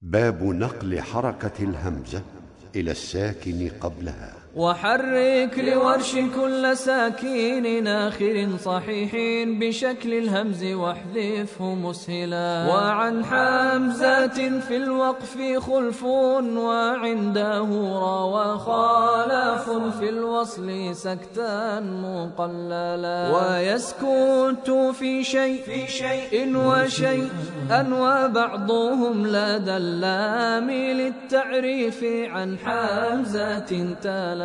باب نقل حركة الهمزة إلى الساكن قبلها. وحرك لورش كل ساكين آخر صحيح بشكل الهمز واحذفه مسهلا. وعن حمزات في الوقف خلف وعنده روى خالف في الوصل سكتا مقللا. ويسكت في شيء وشيء وبعضهم لدى اللام للتعريف عن حمزات تلا.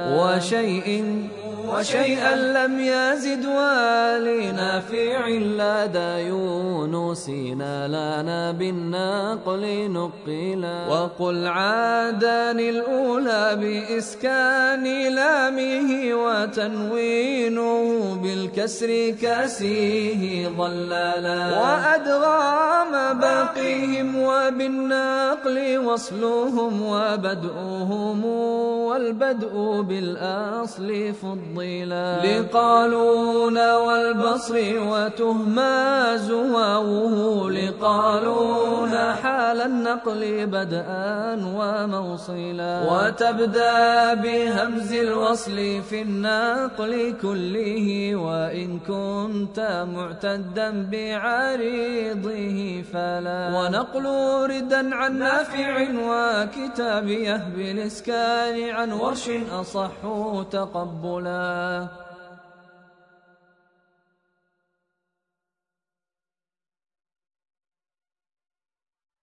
وشيئا لم يزد ولنافع لدى يونسنا لنا بالنقل نقلا. وقل عادان الأولى بإسكان لامه وتنوينه بالكسر كاسيه ضلالا. وأدغام باقيهم وبالنقل وصلهم وبدؤهم والبدء بالأصل فضلا. لقالون والبصر وتهماز واوه لقالون حال النقل بدءا وموصلا. وتبدأ بهمز الوصل في النقل كله وإن كنت معتدا بعريضه فلا. ونقل ردا عن نافع وكتابيه بالإسكان عن ورش أصح تقبلا.